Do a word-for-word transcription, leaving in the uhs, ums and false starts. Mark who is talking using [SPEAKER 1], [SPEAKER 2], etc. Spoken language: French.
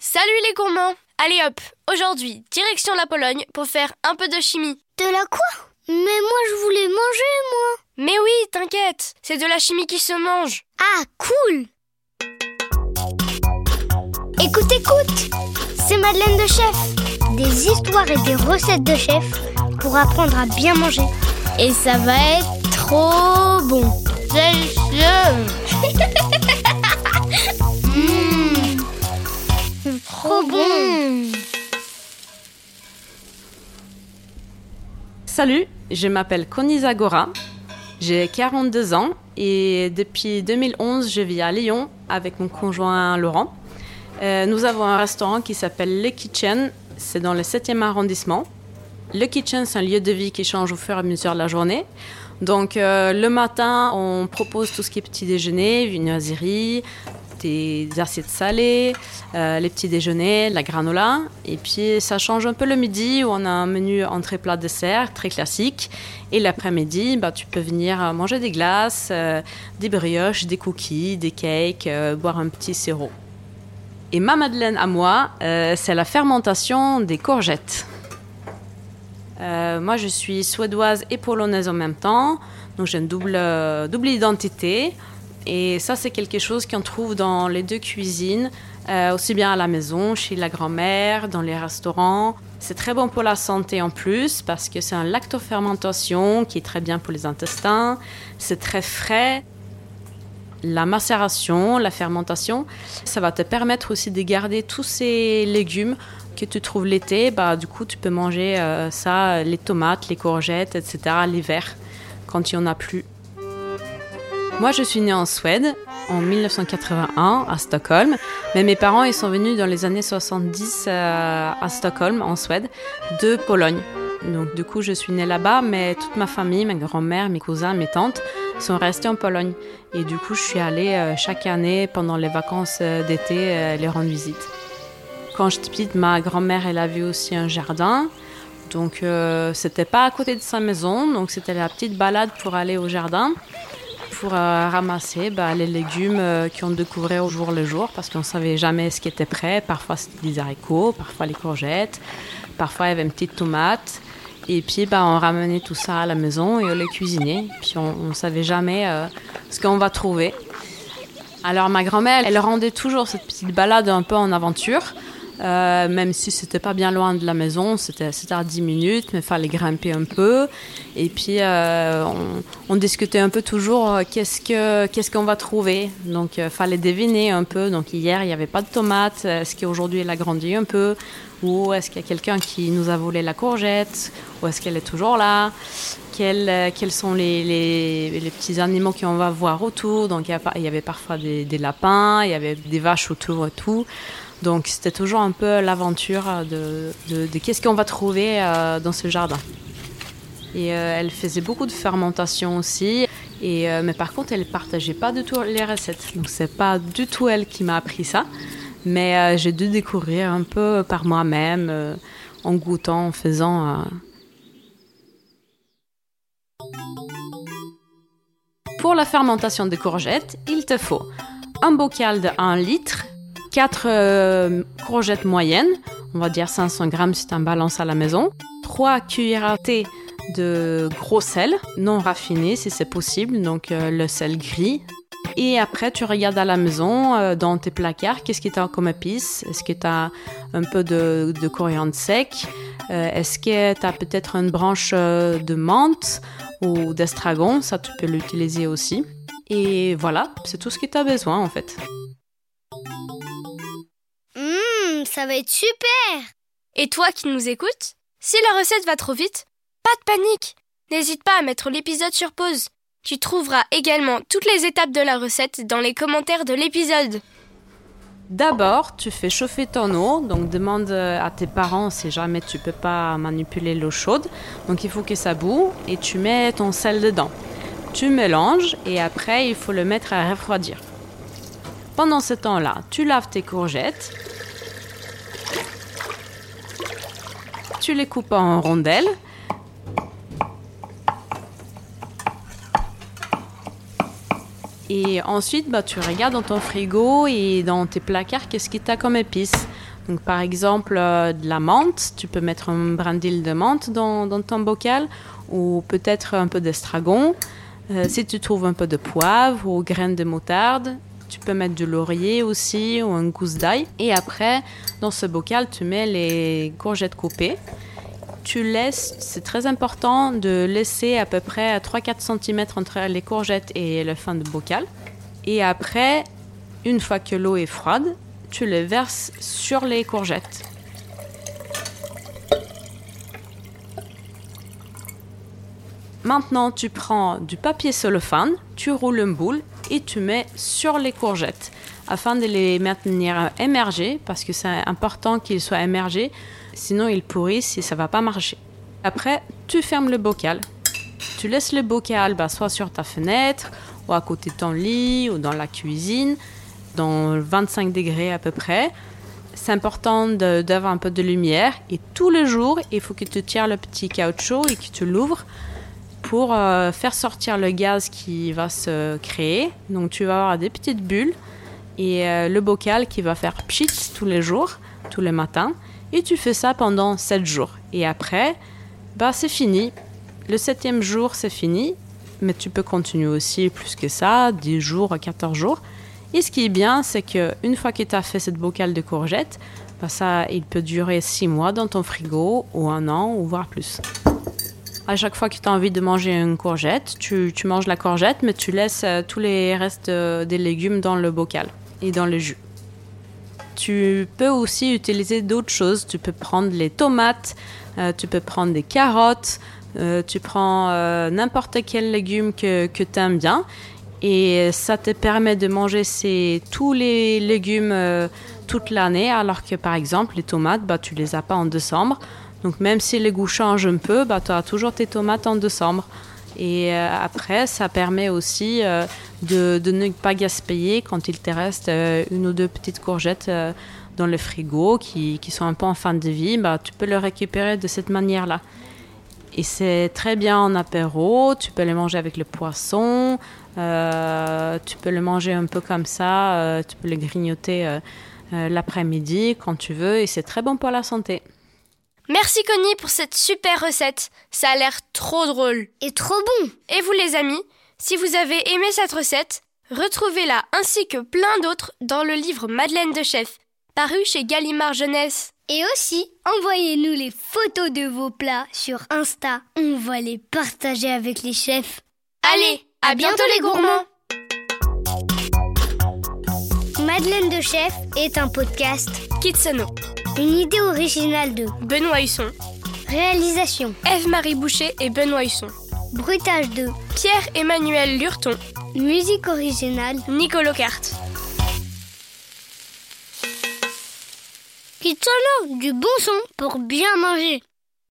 [SPEAKER 1] Salut les gourmands! Allez hop, aujourd'hui, direction la Pologne pour faire un peu de chimie.
[SPEAKER 2] De la quoi? Mais moi je voulais manger, moi.
[SPEAKER 1] Mais oui, t'inquiète, c'est de la chimie qui se mange.
[SPEAKER 2] Ah, cool! Écoute, écoute! C'est Madeleine de Chef. Des histoires et des recettes de chef pour apprendre à bien manger. Et ça va être trop bon. C'est sûr. Mmh. Trop bon.
[SPEAKER 3] Salut, je m'appelle Connie Zagora. J'ai quarante-deux ans et depuis deux mille onze, je vis à Lyon avec mon conjoint Laurent. Euh, nous avons un restaurant qui s'appelle Le Kitchen. C'est dans le septième arrondissement. Le Kitchen, c'est un lieu de vie qui change au fur et à mesure de la journée. Donc, euh, le matin, on propose tout ce qui est petit déjeuner, viennoiserie, des assiettes salées, euh, les petits déjeuners, la granola. Et puis, ça change un peu le midi où on a un menu entrée, plat, dessert, très classique. Et l'après-midi, bah, tu peux venir manger des glaces, euh, des brioches, des cookies, des cakes, euh, boire un petit sirop. Et ma Madeleine à moi, euh, c'est la fermentation des courgettes. Euh, moi, je suis suédoise et polonaise en même temps, donc j'ai une double, euh, double identité. Et ça, c'est quelque chose qu'on trouve dans les deux cuisines, euh, aussi bien à la maison, chez la grand-mère, dans les restaurants. C'est très bon pour la santé en plus, parce que c'est un lactofermentation qui est très bien pour les intestins. C'est très frais. La macération, la fermentation, ça va te permettre aussi de garder tous ces légumes que tu trouves l'été. Bah, du coup, tu peux manger euh, ça, les tomates, les courgettes, et cetera l'hiver, quand il n'y en a plus. Moi, je suis née en Suède en dix-neuf cent quatre-vingt-un à Stockholm, mais mes parents ils sont venus dans les années soixante-dix euh, à Stockholm, en Suède, de Pologne. Donc, du coup, je suis née là-bas, mais toute ma famille, ma grand-mère, mes cousins, mes tantes, sont restés en Pologne. Et du coup, je suis allée euh, chaque année, pendant les vacances euh, d'été, euh, les rendre visite. Quand j'étais petite, ma grand-mère, elle avait aussi un jardin. Donc, euh, c'était pas à côté de sa maison. Donc, c'était la petite balade pour aller au jardin, pour euh, ramasser bah, les légumes euh, qu'on découvrait au jour le jour, parce qu'on savait jamais ce qui était prêt. Parfois, c'était des haricots, parfois les courgettes, parfois, il y avait une petite tomate. Et puis, bah, on ramenait tout ça à la maison et on les cuisinait. Puis, on ne savait jamais euh, ce qu'on va trouver. Alors, ma grand-mère, elle rendait toujours cette petite balade un peu en aventure. Euh, même si c'était pas bien loin de la maison, c'était, c'était à dix minutes, mais il fallait grimper un peu. Et puis, euh, on, on discutait un peu toujours euh, qu'est-ce, que, qu'est-ce qu'on va trouver. Donc, il euh, fallait deviner un peu. Donc, hier, il n'y avait pas de tomates. Est-ce qu'aujourd'hui, elle a grandi un peu? Ou est-ce qu'il y a quelqu'un qui nous a volé la courgette? Ou est-ce qu'elle est toujours là? Quels, euh, quels sont les, les, les petits animaux qu'on va voir autour? Donc, il y, a, il y avait parfois des, des lapins, il y avait des vaches autour et tout. Donc, c'était toujours un peu l'aventure de, de, de qu'est-ce qu'on va trouver euh, dans ce jardin. Et euh, elle faisait beaucoup de fermentation aussi. Et, euh, mais par contre, elle ne partageait pas du tout les recettes. Donc, ce n'est pas du tout elle qui m'a appris ça. Mais euh, j'ai dû découvrir un peu par moi-même, euh, en goûtant, en faisant. Euh... Pour la fermentation des courgettes, il te faut un bocal de un litre, quatre euh, courgettes moyennes, on va dire cinq cents grammes si tu as un balance à la maison, trois cuillères à thé de gros sel, non raffiné si c'est possible, donc euh, le sel gris. Et après, tu regardes à la maison, euh, dans tes placards, qu'est-ce que tu as comme épices? Est-ce que tu as un peu de, de coriandre sec? euh, Est-ce que tu as peut-être une branche euh, de menthe ou d'estragon? Ça, tu peux l'utiliser aussi. Et voilà, c'est tout ce que tu as besoin en fait.
[SPEAKER 2] Mmh, ça va être super!
[SPEAKER 1] Et toi qui nous écoutes, si la recette va trop vite, pas de panique! N'hésite pas à mettre l'épisode sur pause. Tu trouveras également toutes les étapes de la recette dans les commentaires de l'épisode.
[SPEAKER 3] D'abord, tu fais chauffer ton eau, donc demande à tes parents si jamais tu ne peux pas manipuler l'eau chaude. Donc il faut que ça bout et tu mets ton sel dedans. Tu mélanges et après il faut le mettre à refroidir. Pendant ce temps-là, tu laves tes courgettes. Tu les coupes en rondelles. Et ensuite, bah, tu regardes dans ton frigo et dans tes placards qu'est-ce que tu as comme épices. Donc, par exemple, euh, de la menthe, tu peux mettre un brin d'huile de menthe dans, dans ton bocal ou peut-être un peu d'estragon. Euh, si tu trouves un peu de poivre ou graines de moutarde, tu peux mettre du laurier aussi ou une gousse d'ail. Et après, dans ce bocal, tu mets les courgettes coupées. Tu laisses, c'est très important de laisser à peu près trois à quatre centimètres entre les courgettes et le fond du bocal. Et après, une fois que l'eau est froide, tu le verses sur les courgettes. Maintenant, tu prends du papier cellophane, tu roules une boule et tu mets sur les courgettes afin de les maintenir émergées parce que c'est important qu'ils soient émergés, sinon ils pourrissent et ça ne va pas marcher. Après, tu fermes le bocal. Tu laisses le bocal bah, soit sur ta fenêtre ou à côté de ton lit ou dans la cuisine, dans vingt-cinq degrés à peu près. C'est important de, d'avoir un peu de lumière et tous les jours, il faut que tu tires le petit caoutchouc et que tu l'ouvres pour euh, faire sortir le gaz qui va se créer. Donc tu vas avoir des petites bulles et euh, le bocal qui va faire pchit tous les jours, tous les matins. Et tu fais ça pendant sept jours. Et après, bah, c'est fini. Le septième jour, c'est fini. Mais tu peux continuer aussi plus que ça, dix jours, quatorze jours. Et ce qui est bien, c'est qu'une fois que tu as fait cette bocal de courgettes, bah, ça, il peut durer six mois dans ton frigo, ou un an, ou voire plus. À chaque fois que tu as envie de manger une courgette, tu, tu manges la courgette, mais tu laisses euh, tous les restes euh, des légumes dans le bocal et dans le jus. Tu peux aussi utiliser d'autres choses. Tu peux prendre les tomates, euh, tu peux prendre des carottes, euh, tu prends euh, n'importe quel légume que, que tu aimes bien. Et ça te permet de manger ces, tous les légumes euh, toute l'année, alors que par exemple, les tomates, bah, tu ne les as pas en décembre. Donc même si les goûts changent un peu, bah, tu as toujours tes tomates en décembre. Et euh, après, ça permet aussi euh, de, de ne pas gaspiller quand il te reste euh, une ou deux petites courgettes euh, dans le frigo qui, qui sont un peu en fin de vie. Bah, tu peux les récupérer de cette manière-là. Et c'est très bien en apéro. Tu peux les manger avec le poisson. Euh, tu peux le manger un peu comme ça. Euh, tu peux le grignoter euh, euh, l'après-midi quand tu veux. Et c'est très bon pour la santé.
[SPEAKER 1] Merci Connie pour cette super recette. Ça a l'air trop drôle.
[SPEAKER 2] Et trop bon.
[SPEAKER 1] Et vous les amis, si vous avez aimé cette recette, retrouvez-la ainsi que plein d'autres dans le livre Madeleine de Chef, paru chez Gallimard Jeunesse.
[SPEAKER 2] Et aussi, envoyez-nous les photos de vos plats sur Insta. On va les partager avec les chefs.
[SPEAKER 1] Allez, à bientôt les gourmands.
[SPEAKER 2] Madeleine de Chef est un podcast
[SPEAKER 1] Kidsano.
[SPEAKER 2] Une idée originale de
[SPEAKER 1] Benoît Husson.
[SPEAKER 2] Réalisation
[SPEAKER 1] Ève-Marie Boucher et Benoît Husson.
[SPEAKER 2] Bruitage de
[SPEAKER 1] Pierre-Emmanuel Lurton.
[SPEAKER 2] Musique originale
[SPEAKER 1] Nicolo Carte.
[SPEAKER 2] Kidsano, du bon son pour bien manger.